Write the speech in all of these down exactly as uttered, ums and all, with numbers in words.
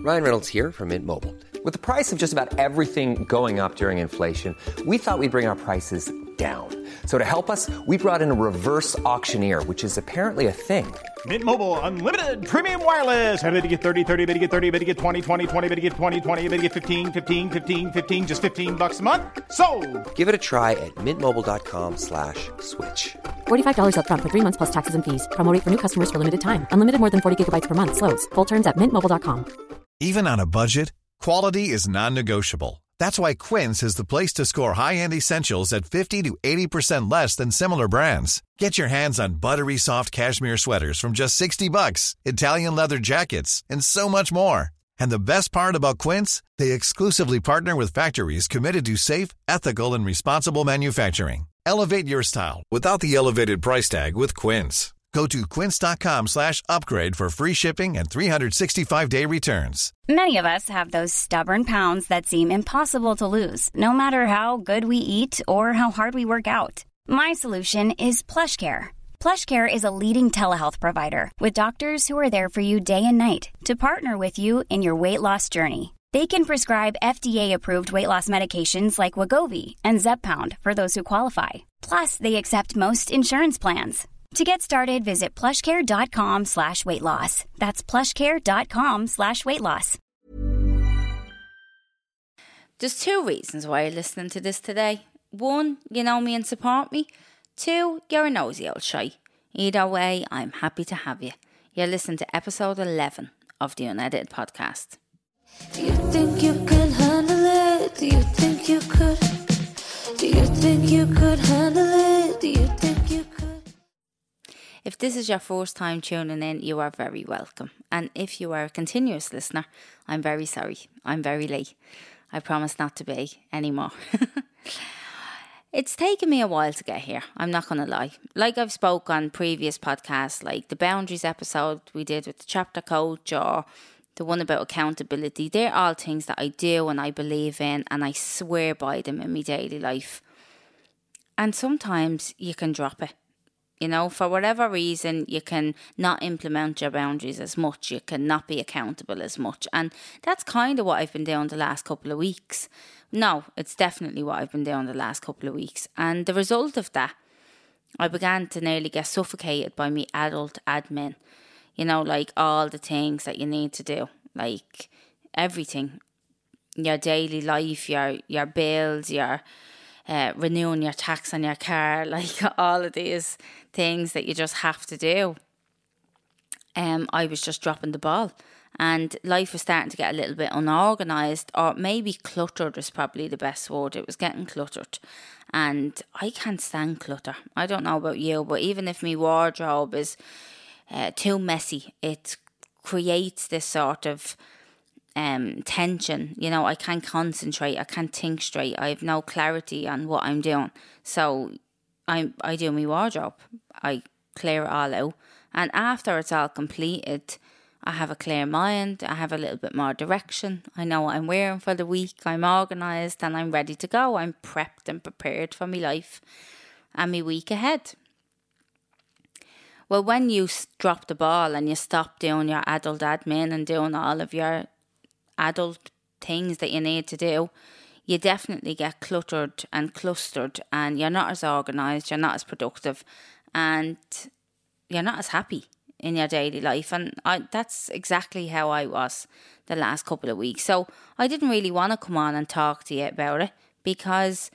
Ryan Reynolds here from Mint Mobile. With the price of just about everything going up during inflation, we thought we'd bring our prices down. So to help us, we brought in a reverse auctioneer, which is apparently a thing. Mint Mobile Unlimited Premium Wireless. How to get thirty, thirty, how to get thirty, how to get twenty, twenty, twenty, how to get twenty, twenty, how to get fifteen, fifteen, fifteen, fifteen, just fifteen bucks a month? Sold! Give it a try at mintmobile.com slash switch. forty-five dollars up front for three months plus taxes and fees. Promo rate for new customers for limited time. Unlimited more than forty gigabytes per month. Slows full terms at mint mobile dot com. Even on a budget, quality is non-negotiable. That's why Quince is the place to score high-end essentials at fifty to eighty percent less than similar brands. Get your hands on buttery soft cashmere sweaters from just sixty bucks, Italian leather jackets, and so much more. And the best part about Quince, they exclusively partner with factories committed to safe, ethical, and responsible manufacturing. Elevate your style without the elevated price tag with Quince. Go to quince.com slash upgrade for free shipping and three sixty-five day returns. Many of us have those stubborn pounds that seem impossible to lose, no matter how good we eat or how hard we work out. My solution is PlushCare. PlushCare is a leading telehealth provider with doctors who are there for you day and night to partner with you in your weight loss journey. They can prescribe F D A-approved weight loss medications like Wegovy and Zepbound for those who qualify. Plus, they accept most insurance plans. To get started, visit plushcare.com slash weight loss. That's plushcare.com slash weight loss. There's two reasons why you're listening to this today. One, you know me and support me. Two, you're a nosy old shy. Either way, I'm happy to have you. You're listening to episode eleven of the Unedited podcast. Do you think you could handle it? Do you think you could? Do you think you could handle it? Do you think you could? If this is your first time tuning in, you are very welcome. And if you are a continuous listener, I'm very sorry. I'm very late. I promise not to be anymore. It's taken me a while to get here. I'm not going to lie. Like I've spoke on previous podcasts, like the boundaries episode we did with the chapter coach or the one about accountability. They're all things that I do and I believe in and I swear by them in my daily life. And sometimes you can drop it. You know, for whatever reason, you can not implement your boundaries as much. You can not be accountable as much. And that's kind of what I've been doing the last couple of weeks. No, it's definitely what I've been doing the last couple of weeks. And the result of that, I began to nearly get suffocated by me adult admin. You know, like all the things that you need to do. Like everything. Your daily life, your, your bills, your... Uh, renewing your tax on your car, like all of these things that you just have to do. Um, I was just dropping the ball and life was starting to get a little bit unorganised, or maybe cluttered is probably the best word. It was getting cluttered and I can't stand clutter. I don't know about you, but even if my wardrobe is uh, too messy, it creates this sort of Um, tension. You know, I can't concentrate, I can't think straight, I have no clarity on what I'm doing. So I I do my wardrobe, I clear it all out, and after it's all completed, I have a clear mind, I have a little bit more direction, I know what I'm wearing for the week, I'm organised and I'm ready to go. I'm prepped and prepared for my life and my week ahead. Well, when you drop the ball and you stop doing your adult admin and doing all of your adult things that you need to do, you definitely get cluttered and clustered and you're not as organised, you're not as productive and you're not as happy in your daily life. And I, that's exactly how I was the last couple of weeks. So I didn't really want to come on and talk to you about it because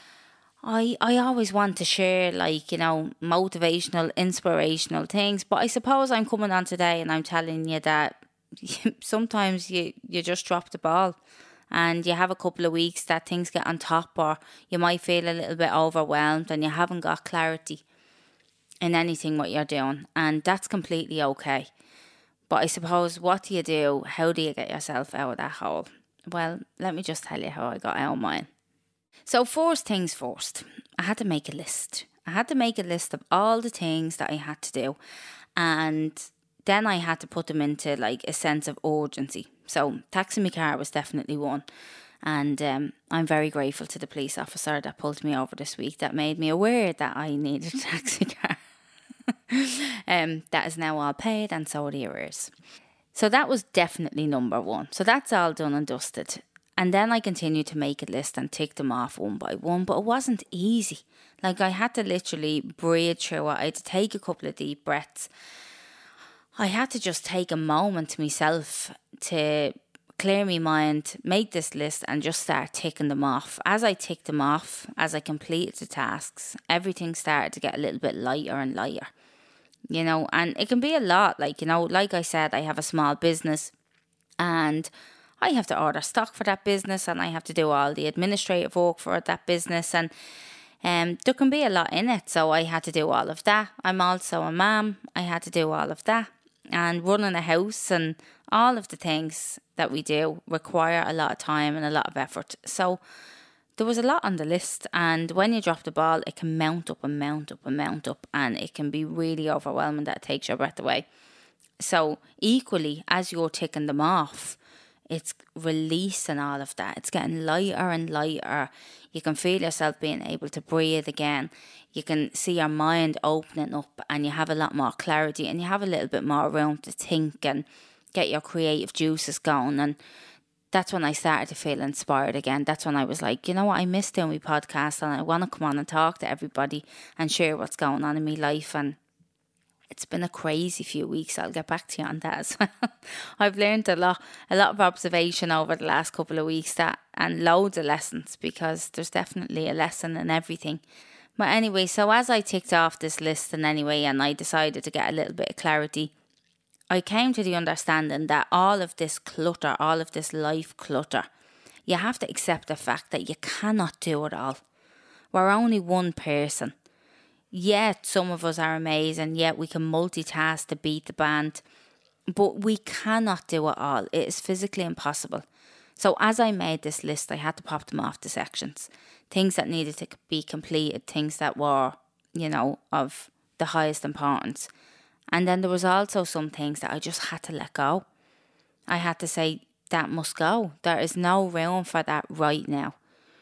I I always want to share, like, you know, motivational, inspirational things. But I suppose I'm coming on today and I'm telling you that sometimes you, you just drop the ball and you have a couple of weeks that things get on top, or you might feel a little bit overwhelmed and you haven't got clarity in anything what you're doing, and that's completely okay. But I suppose, what do you do? How do you get yourself out of that hole? Well, let me just tell you how I got out of mine. So first things first, I had to make a list. I had to make a list of all the things that I had to do, and then I had to put them into like a sense of urgency. So taxing my car was definitely one. And um, I'm very grateful to the police officer that pulled me over this week that made me aware that I needed a taxi car. um, that is now all paid, and so are the arrears. So that was definitely number one. So that's all done and dusted. And then I continued to make a list and tick them off one by one, but it wasn't easy. Like, I had to literally breathe through it. I had to take a couple of deep breaths. I had to just take a moment to myself to clear my mind, make this list and just start ticking them off. As I ticked them off, as I completed the tasks, everything started to get a little bit lighter and lighter. You know, and it can be a lot. Like, you know, like I said, I have a small business and I have to order stock for that business and I have to do all the administrative work for that business, and um, there can be a lot in it. So I had to do all of that. I'm also a mum. I had to do all of that. And running a house and all of the things that we do require a lot of time and a lot of effort. So there was a lot on the list, and when you drop the ball, it can mount up and mount up and mount up, and it can be really overwhelming that it takes your breath away. So equally, as you're ticking them off, it's releasing all of that. It's getting lighter and lighter. You can feel yourself being able to breathe again. You can see your mind opening up and you have a lot more clarity and you have a little bit more room to think and get your creative juices going. And that's when I started to feel inspired again. That's when I was like, you know what, I miss doing my podcast and I want to come on and talk to everybody and share what's going on in my life. And it's been a crazy few weeks. I'll get back to you on that as well. I've learned a lot, a lot of observation over the last couple of weeks, that and loads of lessons, because there's definitely a lesson in everything. But anyway, so as I ticked off this list and anyway, and I decided to get a little bit of clarity, I came to the understanding that all of this clutter, all of this life clutter, you have to accept the fact that you cannot do it all. We're only one person. Yet some of us are amazing, yet we can multitask to beat the band, but we cannot do it all. It is physically impossible. So as I made this list, I had to pop them off to sections. Things that needed to be completed, things that were, you know, of the highest importance. And then there was also some things that I just had to let go. I had to say, that must go. There is no room for that right now.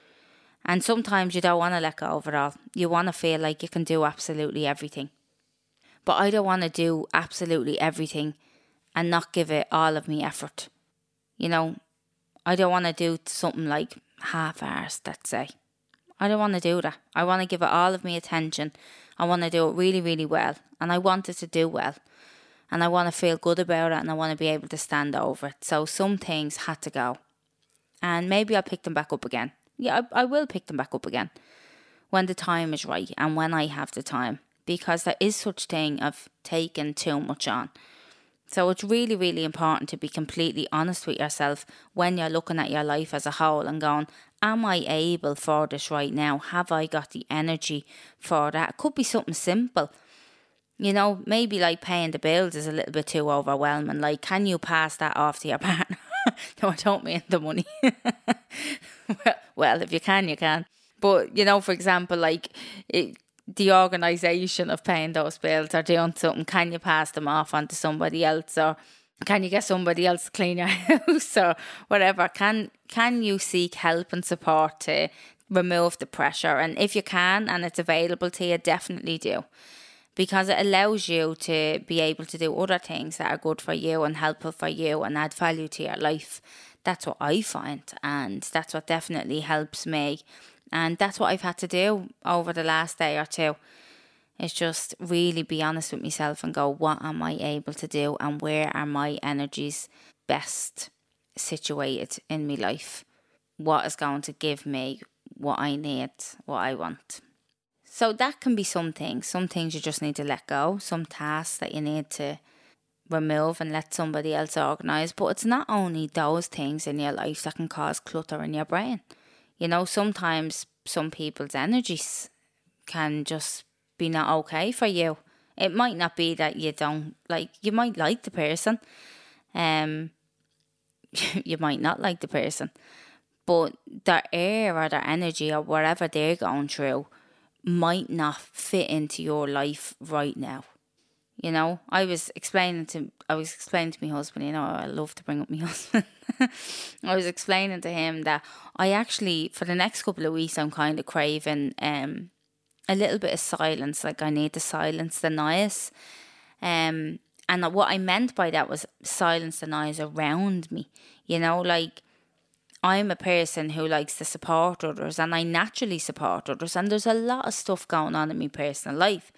And sometimes you don't want to let go of it all. You want to feel like you can do absolutely everything. But I don't want to do absolutely everything and not give it all of my effort. You know, I don't want to do something like half-arsed, let's say. I don't want to do that. I want to give it all of my attention. I want to do it really, really well. And I want it to do well. And I want to feel good about it, and I want to be able to stand over it. So some things had to go. And maybe I'll pick them back up again. Yeah, I, I will pick them back up again when the time is right and when I have the time, because there is such thing of taking too much on. So it's really, really important to be completely honest with yourself when you're looking at your life as a whole and going, am I able for this right now? Have I got the energy for that? It could be something simple. You know, maybe like paying the bills is a little bit too overwhelming. Like, can you pass that off to your partner? No, I don't mean the money. well, well, if you can, you can. But, you know, for example, like it, the organisation of paying those bills or doing something, can you pass them off onto somebody else, or can you get somebody else to clean your house or whatever? Can can you seek help and support to remove the pressure? And if you can and it's available to you, definitely do. Because it allows you to be able to do other things that are good for you and helpful for you and add value to your life. That's what I find, and that's what definitely helps me. And that's what I've had to do over the last day or two. Is just really be honest with myself and go, what am I able to do and where are my energies best situated in my life? What is going to give me what I need, what I want? So that can be some things. Some things you just need to let go. Some tasks that you need to remove and let somebody else organise. But it's not only those things in your life that can cause clutter in your brain. You know, sometimes some people's energies can just be not okay for you. It might not be that you don't like, you might like the person. Um, you might not like the person. But their air or their energy or whatever they're going through might not fit into your life right now. You know, I was explaining to I was explaining to my husband, you know, I love to bring up my husband. I was explaining to him that I actually, for the next couple of weeks, I'm kind of craving um a little bit of silence. Like, I need to silence the noise. Um, And what I meant by that was silence the noise around me. You know, like, I'm a person who likes to support others, and I naturally support others. And there's a lot of stuff going on in my personal life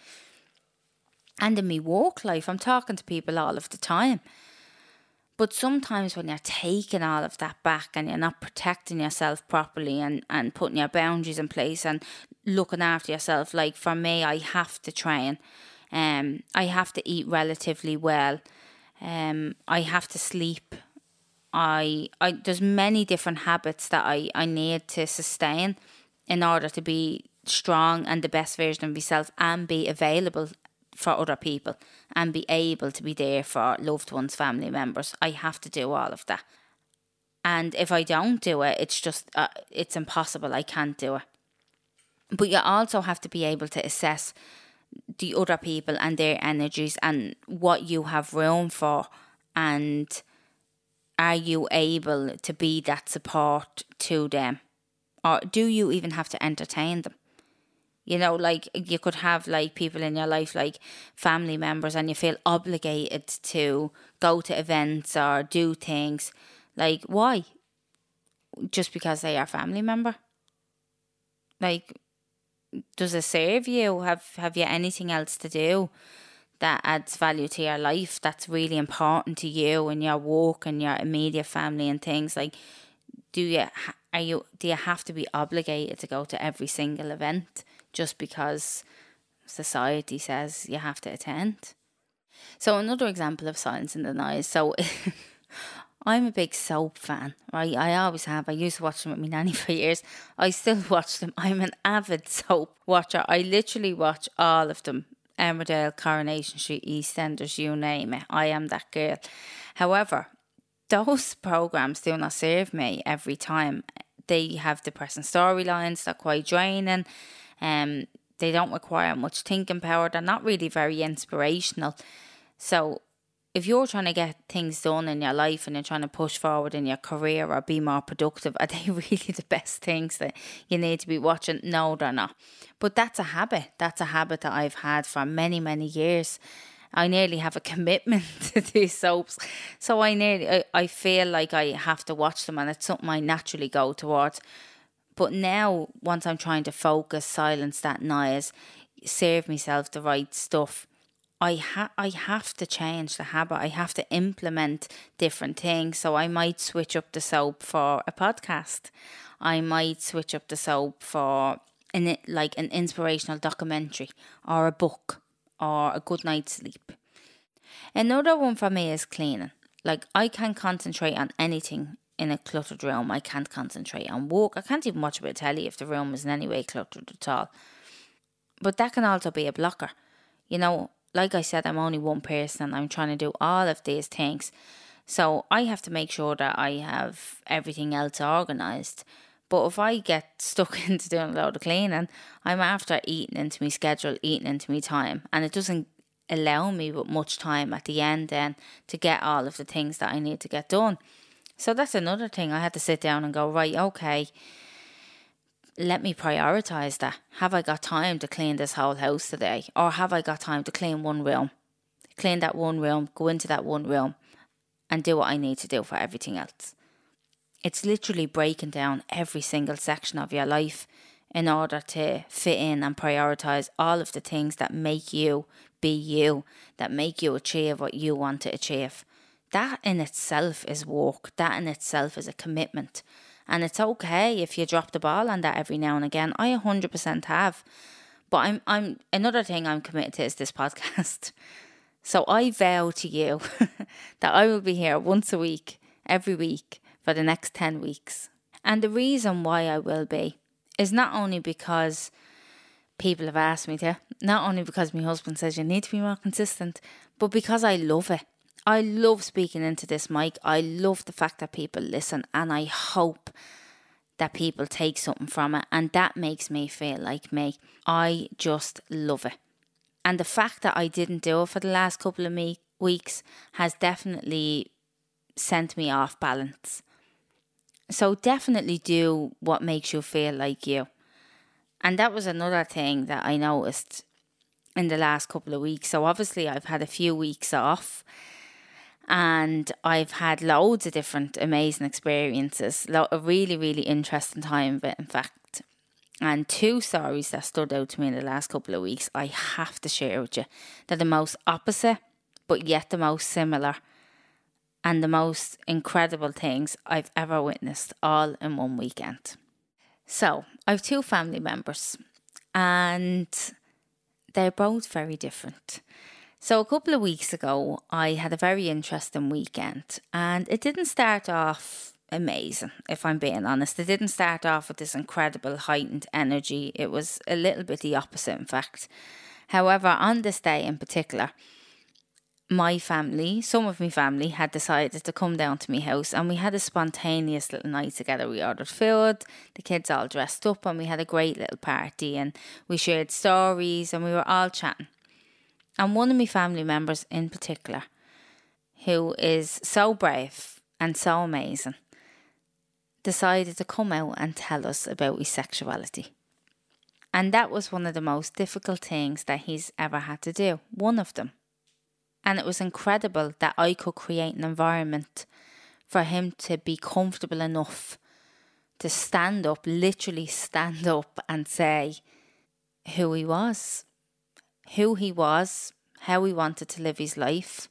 and in my work life. I'm talking to people all of the time. But sometimes when you're taking all of that back and you're not protecting yourself properly and, and putting your boundaries in place and looking after yourself, like for me, I have to train. Um, I have to eat relatively well. Um, I have to sleep. I, I there's many different habits that I, I need to sustain in order to be strong and the best version of myself and be available for other people and be able to be there for loved ones, family members. I have to do all of that. And if I don't do it, it's just, uh, it's impossible. I can't do it. But you also have to be able to assess the other people and their energies and what you have room for, and are you able to be that support to them, or do you even have to entertain them? You know, like, you could have like people in your life, like family members, and you feel obligated to go to events or do things. Like, why? Just because they are family member? Like, does it serve you? Have have you anything else to do that adds value to your life, that's really important to you and your work and your immediate family and things? Like, do you are you do you have to be obligated to go to every single event just because society says you have to attend? So another example of silence in the noise. So I'm a big soap fan, right? I always have. I used to watch them with my nanny for years. I still watch them. I'm an avid soap watcher. I literally watch all of them. Emmerdale, Coronation Street, EastEnders, you name it. I am that girl. However, those programmes do not serve me every time. They have depressing storylines. They're quite draining. Um, they don't require much thinking power. They're not really very inspirational. So if you're trying to get things done in your life and you're trying to push forward in your career or be more productive, are they really the best things that you need to be watching? No, they're not. But that's a habit. That's a habit that I've had for many, many years. I nearly have a commitment to these soaps. So I nearly, I, I feel like I have to watch them, and it's something I naturally go towards. But now, once I'm trying to focus, silence that noise, serve myself the right stuff, I ha- I have to change the habit. I have to implement different things. So I might switch up the soap for a podcast. I might switch up the soap for an like an inspirational documentary or a book or a good night's sleep. Another one for me is cleaning. Like, I can't concentrate on anything in a cluttered room. I can't concentrate on work. I can't even watch a bit of telly if the room is in any way cluttered at all. But that can also be a blocker. You know, like I said, I'm only one person and I'm trying to do all of these things. So I have to make sure that I have everything else organised. But if I get stuck into doing a load of cleaning, I'm after eating into my schedule, eating into my time. And it doesn't allow me with much time at the end then to get all of the things that I need to get done. So that's another thing. I had to sit down and go, right, okay, let me prioritise that. Have I got time to clean this whole house today? Or have I got time to clean one room? Clean that one room, go into that one room and do what I need to do for everything else. It's literally breaking down every single section of your life in order to fit in and prioritise all of the things that make you be you, that make you achieve what you want to achieve. That in itself is work. That in itself is a commitment. And it's okay if you drop the ball on that every now and again. I one hundred percent have. But I'm I'm another thing I'm committed to is this podcast. So I vow to you that I will be here once a week, every week, for the next ten weeks. And the reason why I will be is not only because people have asked me to, not only because my husband says you need to be more consistent, but because I love it. I love speaking into this mic. I love the fact that people listen, and I hope that people take something from it, and that makes me feel like me. I just love it. And the fact that I didn't do it for the last couple of me- weeks has definitely sent me off balance. So definitely do what makes you feel like you. And that was another thing that I noticed in the last couple of weeks. So obviously I've had a few weeks off and I've had loads of different amazing experiences. A really, really interesting time of it, in fact. And two stories that stood out to me in the last couple of weeks I have to share with you. They're the most opposite, but yet the most similar and the most incredible things I've ever witnessed all in one weekend. So, I have two family members and they're both very different. So a couple of weeks ago, I had a very interesting weekend and it didn't start off amazing, if I'm being honest. It didn't start off with this incredible heightened energy. It was a little bit the opposite, in fact. However, on this day in particular, my family, some of my family had decided to come down to my house and we had a spontaneous little night together. We ordered food, the kids all dressed up and we had a great little party and we shared stories and we were all chatting. And one of my family members in particular, who is so brave and so amazing, decided to come out and tell us about his sexuality. And that was one of the most difficult things that he's ever had to do, one of them. And it was incredible that I could create an environment for him to be comfortable enough to stand up, literally stand up and say who he was, who he was, how he wanted to live his life.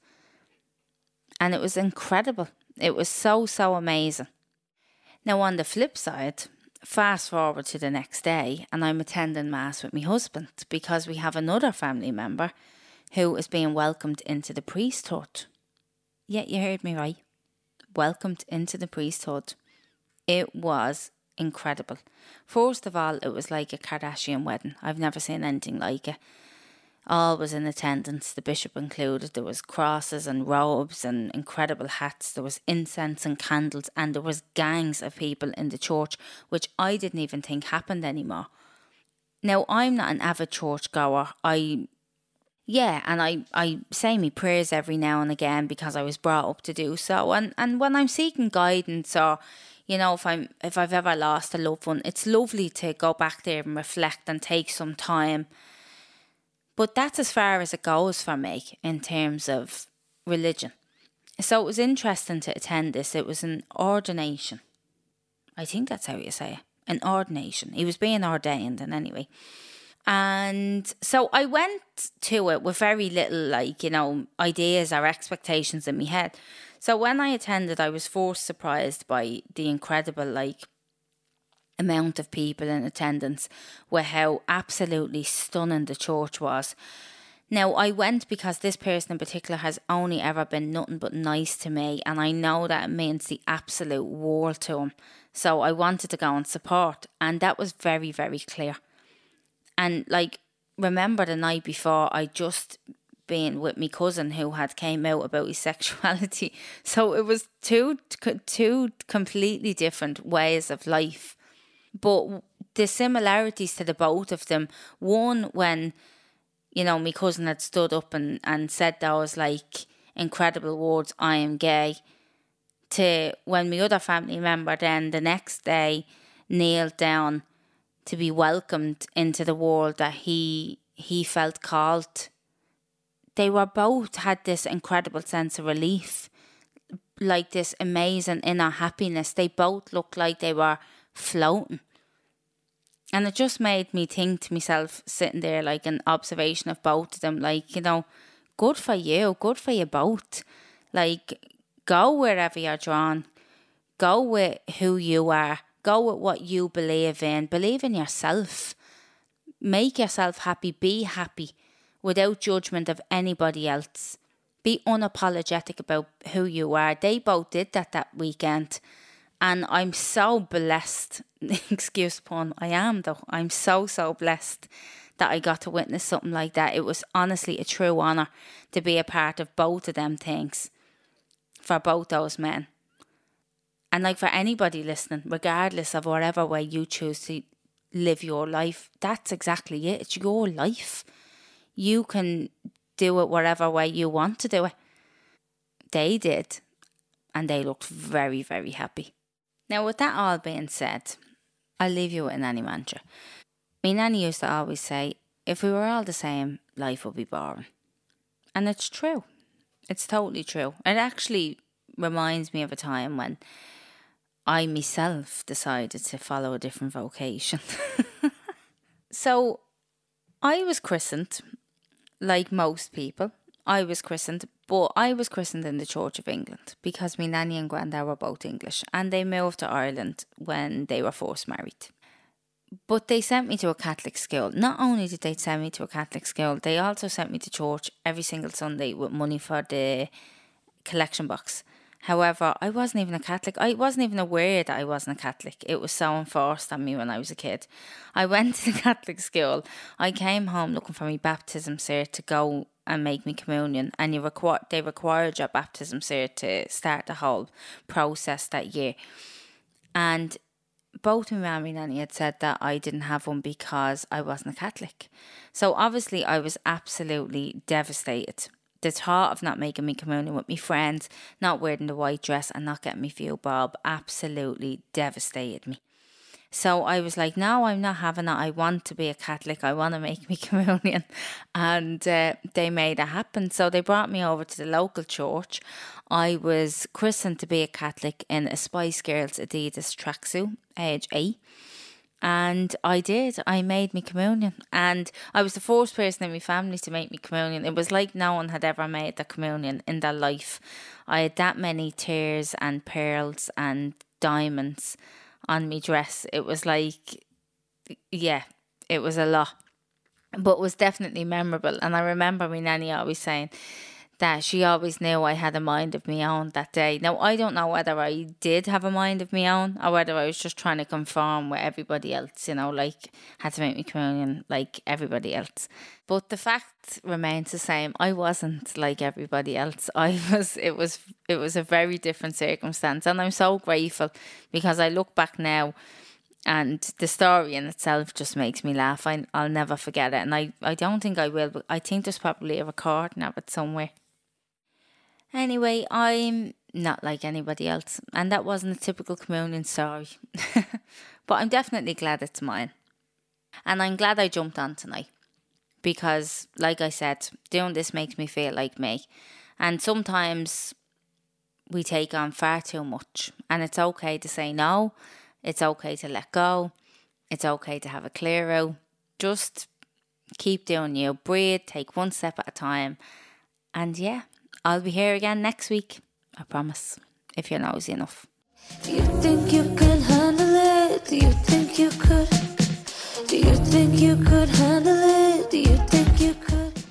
And it was incredible. It was so, so amazing. Now on the flip side, fast forward to the next day and I'm attending Mass with my husband because we have another family member who is being welcomed into the priesthood. Yeah, you heard me right. Welcomed into the priesthood. It was incredible. First of all, it was like a Kardashian wedding. I've never seen anything like it. All was in attendance, the bishop included. There was crosses and robes and incredible hats. There was incense and candles and there was gangs of people in the church, which I didn't even think happened anymore. Now, I'm not an avid church goer. I... Yeah, and I, I say my prayers every now and again because I was brought up to do so. And, and when I'm seeking guidance or, you know, if I'm if I've ever lost a loved one, it's lovely to go back there and reflect and take some time. But that's as far as it goes for me in terms of religion. So it was interesting to attend this. It was an ordination. I think that's how you say it. An ordination. He was being ordained and anyway. And so I went to it with very little, like, you know, ideas or expectations in my head. So when I attended, I was first surprised by the incredible, like, amount of people in attendance with how absolutely stunning the church was. Now, I went because this person in particular has only ever been nothing but nice to me, and I know that it means the absolute world to him. So I wanted to go and support, and that was very, very clear. And like, remember the night before, I just been with my cousin who had came out about his sexuality. So it was two two completely different ways of life. But the similarities to the both of them, one when, you know, my cousin had stood up and, and said those like incredible words, I am gay, to when my other family member then the next day kneeled down to be welcomed into the world that he he felt called. They were both had this incredible sense of relief, like this amazing inner happiness. They both looked like they were floating. And it just made me think to myself, sitting there like an observation of both of them, like, you know, good for you, good for you both. Like, go wherever you're drawn. Go with who you are. Go with what you believe in. Believe in yourself. Make yourself happy. Be happy without judgment of anybody else. Be unapologetic about who you are. They both did that that weekend. And I'm so blessed. Excuse the pun. I am though. I'm so, so blessed that I got to witness something like that. It was honestly a true honour to be a part of both of them things. For both those men. And like for anybody listening, regardless of whatever way you choose to live your life, that's exactly it. It's your life. You can do it whatever way you want to do it. They did. And they looked very, very happy. Now, with that all being said, I'll leave you with a nanny mantra. My nanny used to always say, if we were all the same, life would be boring. And it's true. It's totally true. It actually reminds me of a time when I myself decided to follow a different vocation. So I was christened, like most people. I was christened, but I was christened in the Church of England because my nanny and granddad were both English, and they moved to Ireland when they were first married. But they sent me to a Catholic school. Not only did they send me to a Catholic school, they also sent me to church every single Sunday with money for the collection box. However, I wasn't even a Catholic. I wasn't even aware that I wasn't a Catholic. It was so enforced on me when I was a kid. I went to the Catholic school. I came home looking for my baptism cert to go and make me communion. And you require, they required your baptism cert to start the whole process that year. And both my mum and nanny had said that I didn't have one because I wasn't a Catholic. So obviously I was absolutely devastated. The thought of not making me communion with my friends, not wearing the white dress and not getting me feel bob absolutely devastated me. So I was like, no, I'm not having it. I want to be a Catholic. I want to make me communion. And uh, they made it happen. So they brought me over to the local church. I was christened to be a Catholic in a Spice Girls Adidas tracksuit, age eight. And I did. I made me communion. And I was the first person in my family to make me communion. It was like no one had ever made the communion in their life. I had that many tears and pearls and diamonds on me dress. It was like, yeah, it was a lot. But it was definitely memorable. And I remember my nanny always saying that she always knew I had a mind of my own that day. Now, I don't know whether I did have a mind of my own or whether I was just trying to conform with everybody else, you know, like had to make me communion like everybody else. But the fact remains the same. I wasn't like everybody else. I was, it was, it was a very different circumstance. And I'm so grateful because I look back now and the story in itself just makes me laugh. I, I'll never forget it. And I, I don't think I will, but I think there's probably a recording of it somewhere. Anyway, I'm not like anybody else, and that wasn't a typical communion story. But I'm definitely glad it's mine. And I'm glad I jumped on tonight because, like I said, doing this makes me feel like me. And sometimes we take on far too much, and it's okay to say no. It's okay to let go. It's okay to have a clear out. Just keep doing you. Breathe, take one step at a time. And yeah, I'll be here again next week. I promise, if you're nosy enough. Do you think you can handle it? Do you think you could? Do you think you could handle it? Do you think you could?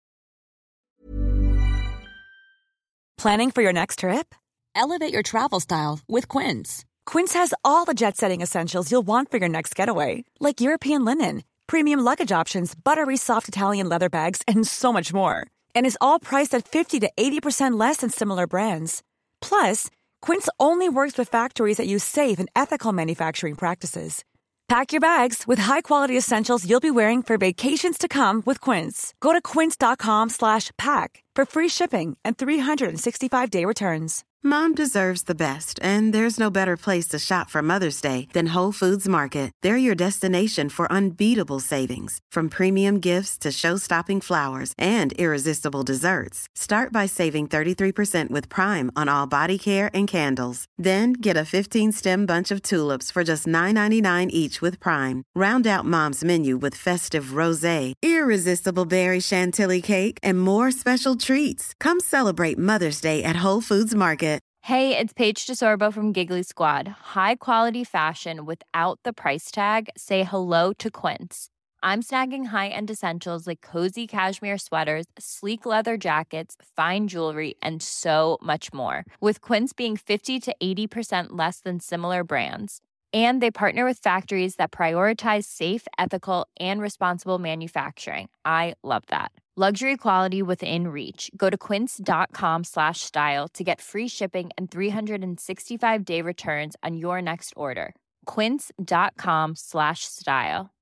Planning for your next trip? Elevate your travel style with Quince. Quince has all the jet-setting essentials you'll want for your next getaway, like European linen, premium luggage options, buttery soft Italian leather bags, and so much more. And is all priced at fifty to eighty percent less than similar brands. Plus, Quince only works with factories that use safe and ethical manufacturing practices. Pack your bags with high-quality essentials you'll be wearing for vacations to come with Quince. Go to quince.com slash pack for free shipping and three sixty-five day returns. Mom deserves the best, and there's no better place to shop for Mother's Day than Whole Foods Market. They're your destination for unbeatable savings, from premium gifts to show-stopping flowers and irresistible desserts. Start by saving thirty-three percent with Prime on all body care and candles. Then get a fifteen-stem bunch of tulips for just nine ninety-nine each with Prime. Round out Mom's menu with festive rosé, irresistible berry chantilly cake, and more special treats. Come celebrate Mother's Day at Whole Foods Market. Hey, it's Paige DeSorbo from Giggly Squad. High quality fashion without the price tag. Say hello to Quince. I'm snagging high-end essentials like cozy cashmere sweaters, sleek leather jackets, fine jewelry, and so much more. With Quince being fifty to eighty percent less than similar brands. And they partner with factories that prioritize safe, ethical, and responsible manufacturing. I love that. Luxury quality within reach. Go to quince.com slash style to get free shipping and three sixty-five day returns on your next order. Quince.com slash style.